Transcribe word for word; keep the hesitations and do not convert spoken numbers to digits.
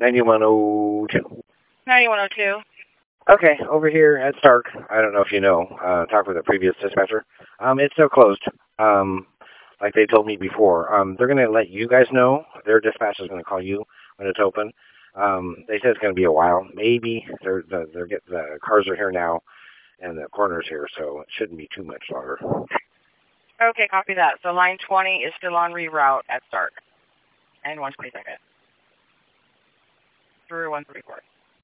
ninety-one oh two. ninety-one oh two. Okay, over here at Stark, I don't know if you know, uh, talked with the previous dispatcher. Um, it's still closed, um, like they told me before. Um, they're going to let you guys know. Their dispatcher is going to call you when it's open. Um, they said it's going to be a while. Maybe they're, they're, they're get, the cars are here now, and the coroner's here, so it shouldn't be too much longer. Okay, copy that. So line twenty is still on reroute at Stark. And one twenty-second. Through one thirty-four.